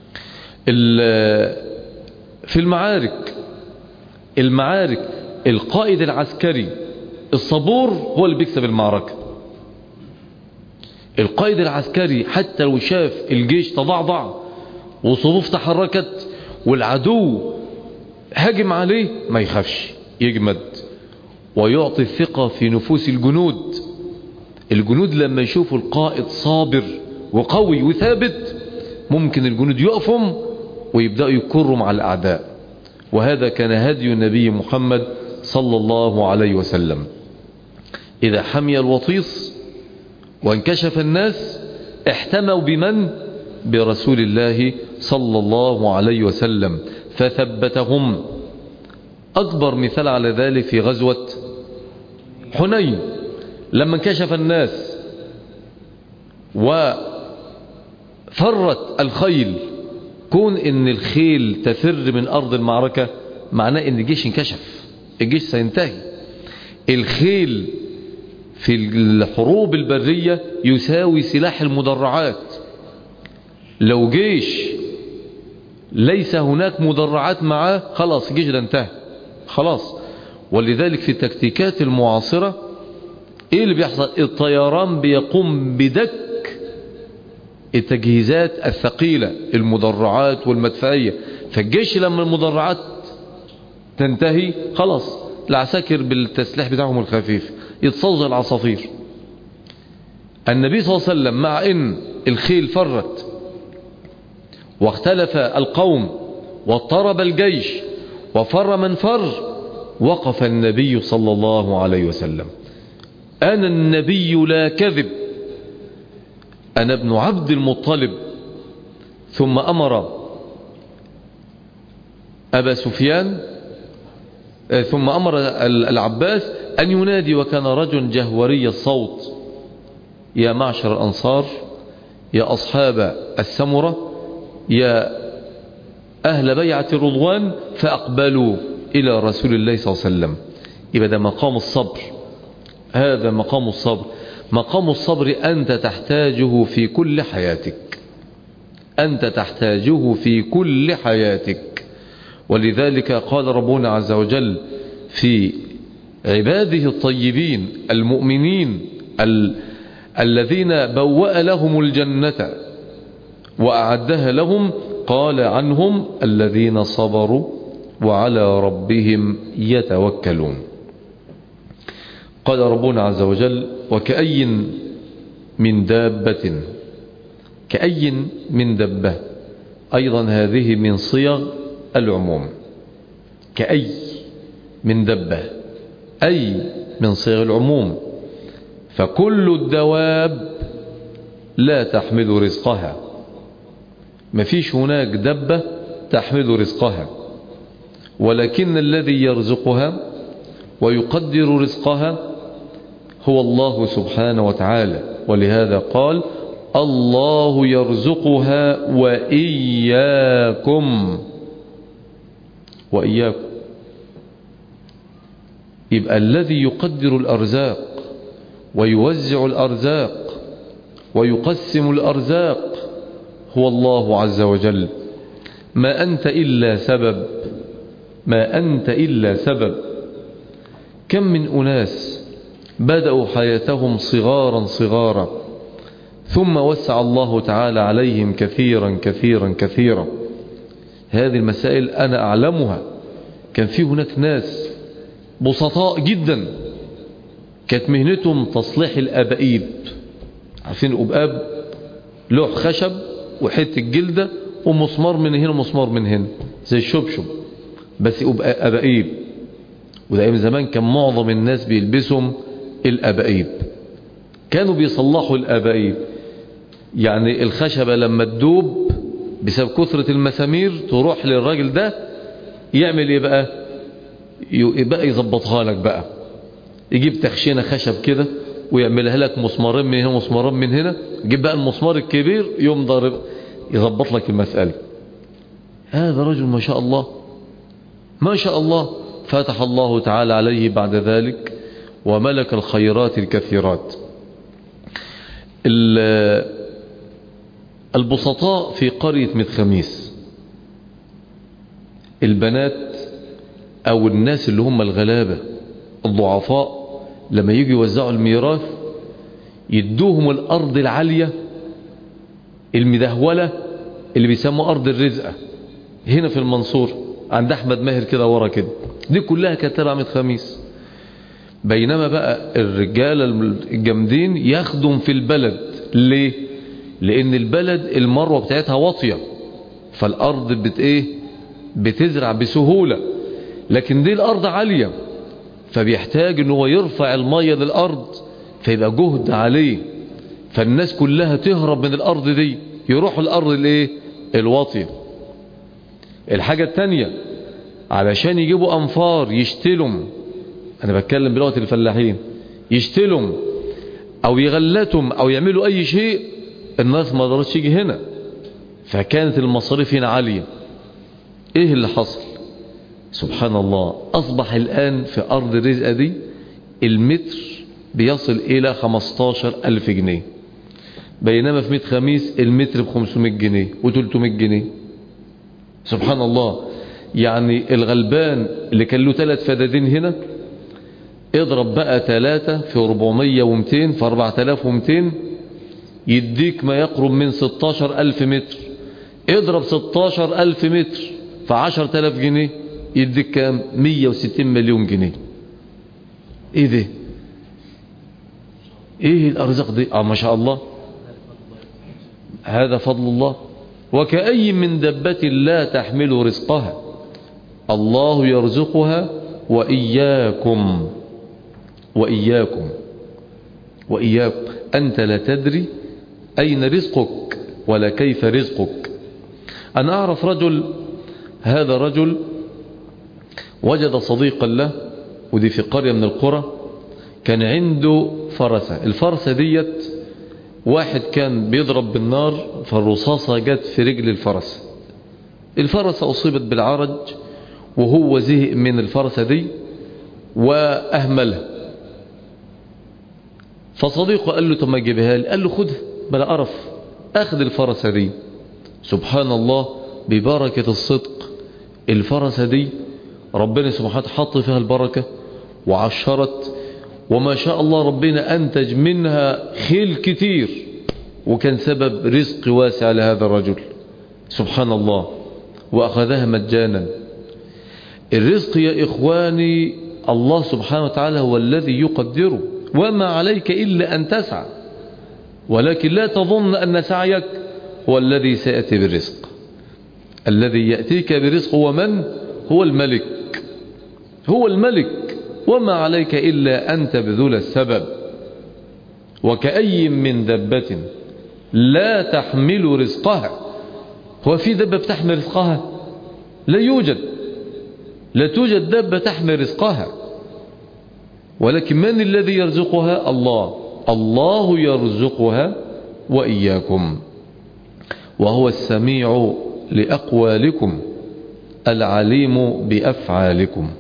في المعارك المعارك القائد العسكري الصبور هو اللي بيكسب المعركة. القائد العسكري حتى لو شاف الجيش تضعضع وصفوف تحركت والعدو هجم عليه ما يخافش، يجمد ويعطي الثقة في نفوس الجنود. الجنود لما يشوفوا القائد صابر وقوي وثابت ممكن الجنود يقفهم ويبدأوا يكروا مع الأعداء. وهذا كان هدي النبي محمد صلى الله عليه وسلم. إذا حمي الوطيس وانكشف الناس احتموا بمن؟ برسول الله صلى الله عليه وسلم فثبتهم. أكبر مثال على ذلك في غزوة حنين لما انكشف الناس وفرت الخيل. كون ان الخيل تفر من أرض المعركة معناه ان الجيش انكشف، الجيش سينتهي. الخيل في الحروب البرية يساوي سلاح المدرعات. لو جيش ليس هناك مدرعات معاه خلاص الجيش ده انتهى خلاص. ولذلك في التكتيكات المعاصرة ايه اللي بيحصل؟ الطيران بيقوم بدك التجهيزات الثقيلة، المدرعات والمدفعية. فالجيش لما المدرعات تنتهي خلاص العساكر بالتسليح بتاعهم الخفيف يتصوز العصافير. النبي صلى الله عليه وسلم مع ان الخيل فرت واختلف القوم واضطرب الجيش وفر من فر، وقف النبي صلى الله عليه وسلم. أنا النبي لا كذب، أنا ابن عبد المطلب. ثم أمر أبا سفيان ثم أمر العباس أن ينادي، وكان رجل جهوري الصوت: يا معشر الأنصار، يا أصحاب السمرة، يا أهل بيعة الرضوان، فأقبلوا إلى رسول الله صلى الله عليه وسلم. يبقى ده مقام الصبر، هذا مقام الصبر. مقام الصبر أنت تحتاجه في كل حياتك، أنت تحتاجه في كل حياتك. ولذلك قال ربنا عز وجل في عباده الطيبين المؤمنين ال... الذين بوأ لهم الجنة وأعدها لهم قال عنهم الذين صبروا وعلى ربهم يتوكلون. قال ربنا عز وجل وكأي من دابة، كأي من دابة أيضا هذه من صيغ العموم، كأي من دابة أي من صيغ العموم، فكل الدواب لا تحمل رزقها، ما فيش هناك دابة تحمل رزقها، ولكن الذي يرزقها ويقدر رزقها هو الله سبحانه وتعالى. ولهذا قال الله يرزقها وإياكم وإياكم. يبقى الذي يقدر الأرزاق ويوزع الأرزاق ويقسم الأرزاق هو الله عز وجل. ما أنت إلا سبب، ما أنت إلا سبب. كم من أناس بدأوا حياتهم صغارا صغارا ثم وسع الله تعالى عليهم كثيرا كثيرا كثيرا. هذه المسائل أنا أعلمها. كان في هناك ناس بسطاء جدا كانت مهنتهم تصليح الأبائيب. عارفين الأباب؟ لوح خشب وحتة جلدة ومسمار من هنا ومسمار من هنا زي الشبشب، بس أبائيب. وده أيام زمان كان معظم الناس بيلبسهم الأبائيب، كانوا بيصلحوا الأبائيب. يعني الخشبة لما تدوب بسبب كثرة المسامير تروح للراجل ده يعمل ايه بقى؟ يبقى يظبطها لك بقى، يجيب تخشينة خشب كده ويعملها لك مسمارين من هنا ومسمارين من هنا، يجيب بقى المسمار الكبير يوم ضارب يظبط لك المسألة. هذا رجل ما شاء الله ما شاء الله فتح الله تعالى عليه بعد ذلك وملك الخيرات الكثيرات. البسطاء في قرية مدخميس، البنات او الناس اللي هم الغلابة الضعفاء لما يجي يوزعوا الميراث يدوهم الارض العالية المدهولة اللي بيسموا ارض الرزقة هنا في المنصور عند احمد ماهر كده ورا كده، دي كلها كانت تبع مدخميس. بينما بقى الرجال الجامدين يخدم في البلد. ليه؟ لان البلد المروة بتاعتها واطية فالارض بت ايه بتزرع بسهولة، لكن دي الارض عالية فبيحتاج ان هو يرفع المية للارض فيبقى جهد عليه، فالناس كلها تهرب من الارض دي يروح الارض الايه الواطية. الحاجة التانية علشان يجيبوا انفار يشتلهم، انا بتكلم بلغة الفلاحين، يشتلهم او يغلتهم او يعملوا اي شيء الناس ما قدرتش تيجي هنا، فكانت المصاريف هنا عالية. ايه اللي حصل؟ سبحان الله، اصبح الان في ارض الرزقة دي المتر بيصل الى خمستاشر الف جنيه، بينما في مدخميس المتر بخمسمائة جنيه وثلاثمائة جنيه. سبحان الله. يعني الغلبان اللي كان له ثلاث فدادين هنا اضرب بقى ثلاثة في أربعمائة ومئتين في أربعة آلاف ومئتين يديك ما يقرب من ستاشر ألف متر. اضرب ستاشر ألف متر في عشرة آلاف جنيه يديك كام؟ مئة وستين مليون جنيه. ايه ده؟ ايه الارزاق دي؟ اه ما شاء الله، هذا فضل الله. وكأي من دبة لا تحمل رزقها الله يرزقها وإياكم وإياكم وإياكم. أنت لا تدري أين رزقك ولا كيف رزقك. أنا أعرف رجل، هذا رجل وجد صديقا له ودي في قرية من القرى، كان عنده فرسة. الفرسة ديت واحد كان بيضرب بالنار فالرصاصة جت في رجل الفرسة، الفرسة أصيبت بالعرج وهو زهق من الفرسة دي وأهملها. فصديقه قال له طب ما تجيبها لي، قال له خدها بلا قرف. أخذ الفرسة دي، سبحان الله ببركة الصدق الفرسة دي ربنا سبحانه حط فيها البركة وعشرت وما شاء الله ربنا أنتج منها خيل كتير، وكان سبب رزق واسع لهذا الرجل سبحان الله، وأخذها مجانا. الرزق يا إخواني الله سبحانه وتعالى هو الذي يقدره، وما عليك إلا أن تسعى، ولكن لا تظن أن سعيك هو الذي سيأتي بالرزق. الذي يأتيك بالرزق هو من؟ هو الملك، هو الملك، وما عليك إلا أن تبذل السبب. وكأي من دبة لا تحمل رزقها. هو في دبة بتحمل رزقها؟ لا يوجد، لا توجد دبة تحمل رزقها، ولكن من الذي يرزقها؟ الله. الله يرزقها وإياكم، وهو السميع لأقوالكم العليم بأفعالكم.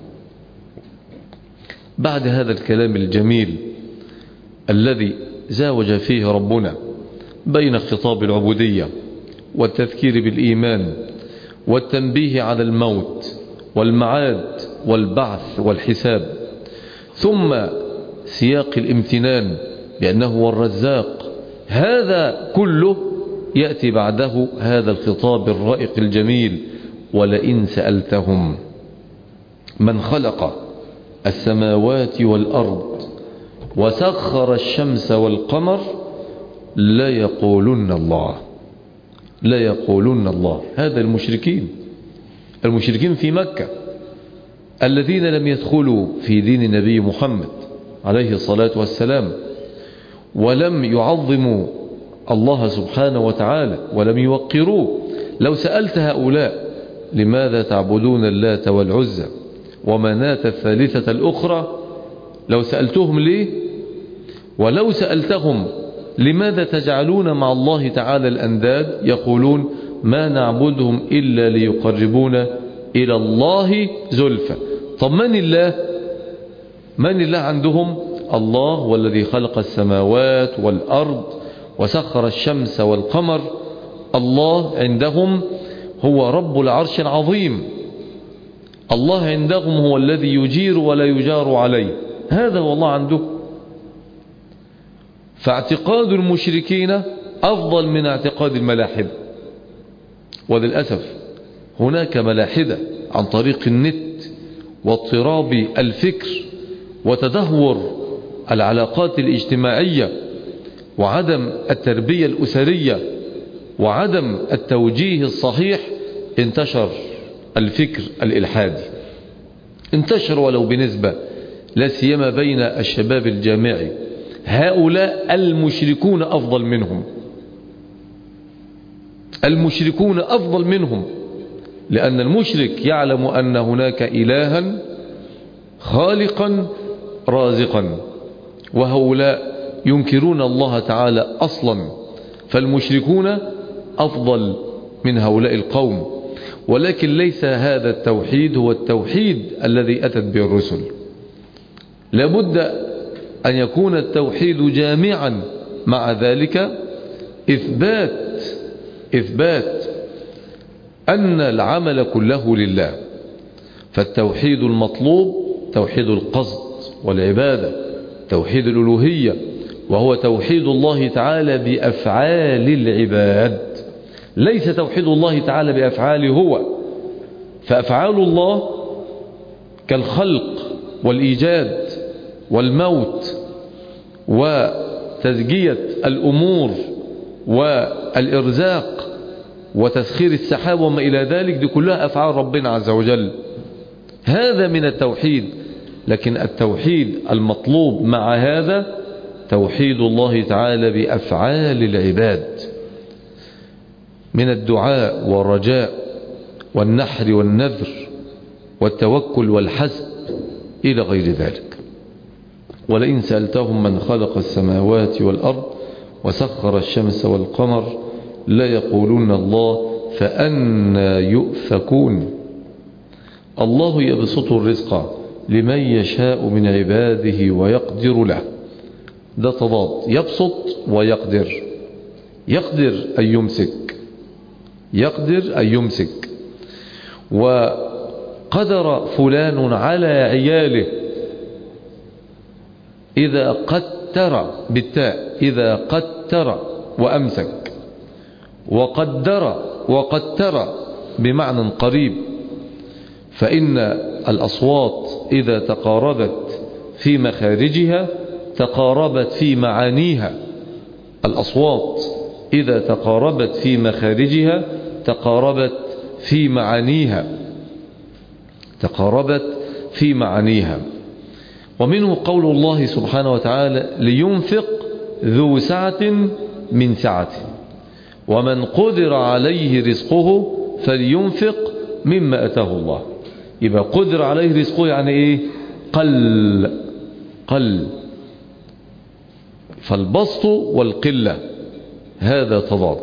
بعد هذا الكلام الجميل الذي زاوج فيه ربنا بين خطاب العبودية والتذكير بالإيمان والتنبيه على الموت والمعاد والبعث والحساب، ثم سياق الامتنان بأنه هو الرزاق، هذا كله يأتي بعده هذا الخطاب الرائق الجميل: ولئن سألتهم من خلق السماوات والأرض وسخر الشمس والقمر لا يقولن الله، لا يقولن الله. هذا المشركين، المشركين في مكة الذين لم يدخلوا في دين النبي محمد عليه الصلاة والسلام، ولم يعظموا الله سبحانه وتعالى ولم يوقروه. لو سألت هؤلاء لماذا تعبدون اللات والعزى ومناة الثالثة الأخرى، لو سألتهم ليه، ولو سألتهم لماذا تجعلون مع الله تعالى الأنداد، يقولون ما نعبدهم إلا ليقربونا إلى الله زلفى. طب من الله؟ من الله عندهم؟ الله والذي خلق السماوات والأرض وسخر الشمس والقمر. الله عندهم هو رب العرش العظيم، الله عندهم هو الذي يجير ولا يجار عليه، هذا هو الله عندهم. فاعتقاد المشركين أفضل من اعتقاد الملاحدة، وللأسف هناك ملاحدة عن طريق النت واضطراب الفكر وتدهور العلاقات الاجتماعية وعدم التربية الأسرية وعدم التوجيه الصحيح، انتشر الفكر الإلحادي، انتشر ولو بنسبة، لا سيما بين الشباب الجامعي. هؤلاء المشركون أفضل منهم، المشركون أفضل منهم، لأن المشرك يعلم أن هناك إلها خالقا رازقا، وهؤلاء ينكرون الله تعالى أصلا. فالمشركون أفضل من هؤلاء القوم، ولكن ليس هذا التوحيد هو التوحيد الذي أتت به الرسل. لابد أن يكون التوحيد جامعا مع ذلك إثبات إثبات أن العمل كله لله. فالتوحيد المطلوب توحيد القصد والعبادة، توحيد الألوهية، وهو توحيد الله تعالى بأفعال العباد، ليس توحيد الله تعالى بأفعاله هو. فأفعال الله كالخلق والإيجاد والموت وتزكية الأمور والإرزاق وتسخير السحاب وما إلى ذلك، دي كلها أفعال ربنا عز وجل، هذا من التوحيد. لكن التوحيد المطلوب مع هذا توحيد الله تعالى بأفعال العباد، من الدعاء والرجاء والنحر والنذر والتوكل والحسب إلى غير ذلك. ولئن سألتهم من خلق السماوات والأرض وسخر الشمس والقمر لا يقولون الله فأنى يؤفكون. الله يبسط الرزق لمن يشاء من عباده ويقدر له، ده تضاد، يبسط ويقدر. يقدر أن يمسك، يقدر أن يمسك. وقدر فلان على عياله إذا قتر بالتاء، إذا قتر وأمسك، وقدر وقتر بمعنى قريب، فإن الأصوات إذا تقاربت في مخارجها تقاربت في معانيها. الأصوات إذا تقاربت في مخارجها تقاربت في معانيها تقاربت في معانيها. ومنه قول الله سبحانه وتعالى: لينفق ذو سعة من سعته ومن قدر عليه رزقه فلينفق مما أتاه الله. يبقى قدر عليه رزقه يعني إيه؟ قل قل فالبسط والقلة هذا تضاد.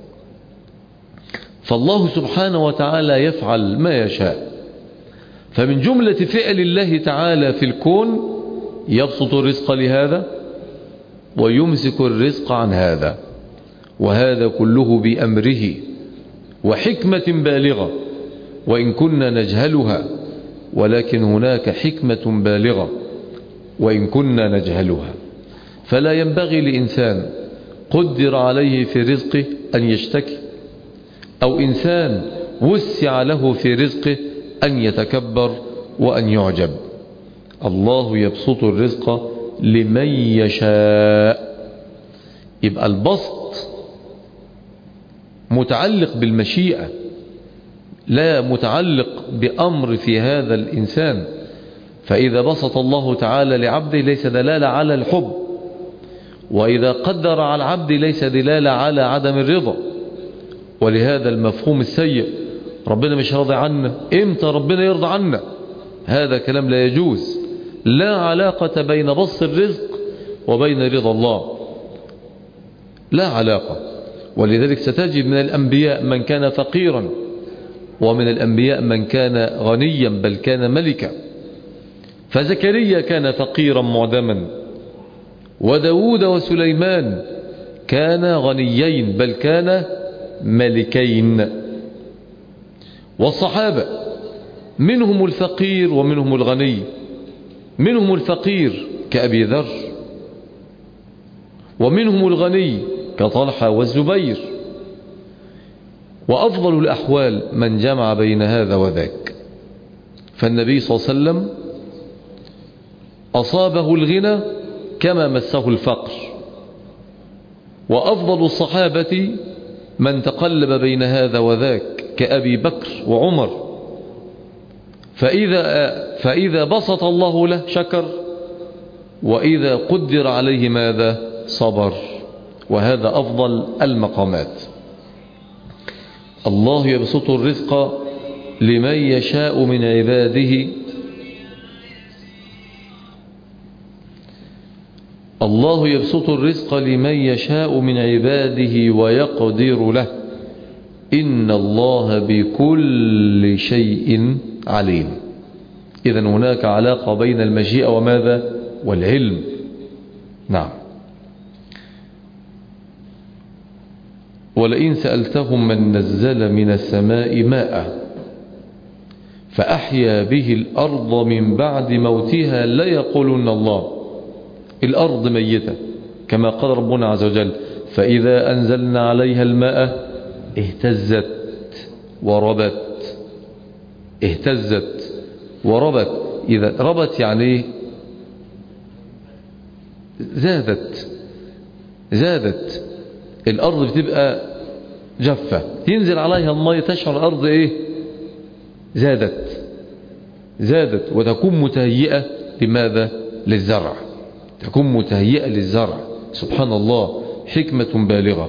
فالله سبحانه وتعالى يفعل ما يشاء. فمن جملة فعل الله تعالى في الكون يبسط الرزق لهذا ويمسك الرزق عن هذا، وهذا كله بأمره وحكمة بالغة، وإن كنا نجهلها، ولكن هناك حكمة بالغة وإن كنا نجهلها. فلا ينبغي لإنسان قدر عليه في رزقه أن يشتكي، أو إنسان وسع له في رزقه أن يتكبر وأن يعجب. الله يبسط الرزق لمن يشاء. يبقى البسط متعلق بالمشيئة، لا متعلق بأمر في هذا الإنسان. فإذا بسط الله تعالى لعبده ليس دلالة على الحب، وإذا قدر على العبد ليس دلالة على عدم الرضا. ولهذا المفهوم السيء: ربنا مش راضي عنا، امتى ربنا يرضى عنا؟ هذا كلام لا يجوز. لا علاقة بين بسط الرزق وبين رضا الله، لا علاقة. ولذلك ستجد من الأنبياء من كان فقيرا، ومن الأنبياء من كان غنيا بل كان ملكا. فزكريا كان فقيرا معدما، وداود وسليمان كان غنيين بل كان ملكين. والصحابة منهم الفقير ومنهم الغني. منهم الفقير كأبي ذر، ومنهم الغني كطلحة والزبير. وأفضل الأحوال من جمع بين هذا وذاك. فالنبي صلى الله عليه وسلم أصابه الغنى كما مسه الفقر. وأفضل الصحابة من تقلب بين هذا وذاك كأبي بكر وعمر. فإذا, فإذا بسط الله له شكر، وإذا قدر عليه ماذا؟ صبر. وهذا أفضل المقامات. الله يبسط الرزق لمن يشاء من عباده الله يبسط الرزق لمن يشاء من عباده ويقدر له إن الله بكل شيء عليم. إذن هناك علاقة بين المشيئة وماذا؟ والعلم. نعم. ولئن سألتهم من نزل من السماء ماء فأحيا به الأرض من بعد موتها ليقولن الله. الأرض ميتة كما قال ربنا عز وجل: فإذا أنزلنا عليها الماء اهتزت وربت. اهتزت وربت. إذا ربت يعني زادت زادت. الأرض بتبقى جافة، تنزل عليها الماء تشعر الأرض إيه؟ زادت زادت وتكون متهيئة لماذا؟ للزرع. تكون متهيئة للزرع. سبحان الله، حكمة بالغة.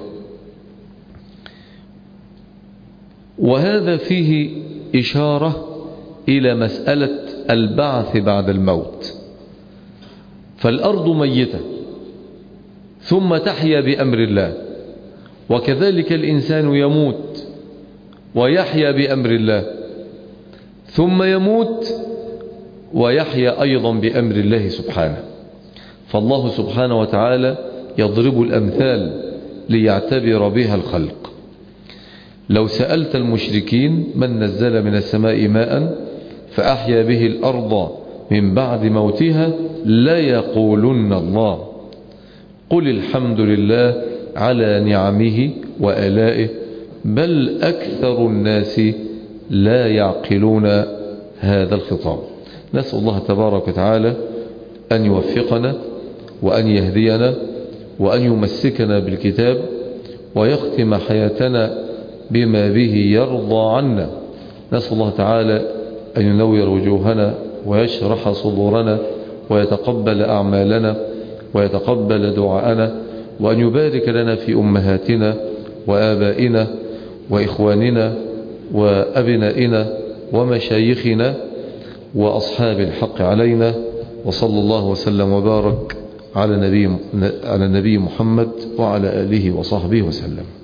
وهذا فيه إشارة إلى مسألة البعث بعد الموت. فالأرض ميتة ثم تحيا بأمر الله، وكذلك الإنسان يموت ويحيا بأمر الله، ثم يموت ويحيا أيضا بأمر الله سبحانه. فالله سبحانه وتعالى يضرب الأمثال ليعتبر بها الخلق. لو سألت المشركين من نزل من السماء ماء فأحيا به الأرض من بعد موتها ليقولن الله قل الحمد لله على نعمه وآلائه بل أكثر الناس لا يعقلون هذا الخطاب. نسأل الله تبارك وتعالى أن يوفقنا وأن يهدينا وأن يمسكنا بالكتاب ويختم حياتنا بما به يرضى عنا. نسأل الله تعالى أن ينور وجوهنا ويشرح صدورنا ويتقبل أعمالنا ويتقبل دعاءنا وأن يبارك لنا في أمهاتنا وآبائنا وإخواننا وأبنائنا ومشايخنا وأصحاب الحق علينا. وصلى الله وسلم وبارك على نبي على النبي محمد وعلى آله وصحبه وسلم.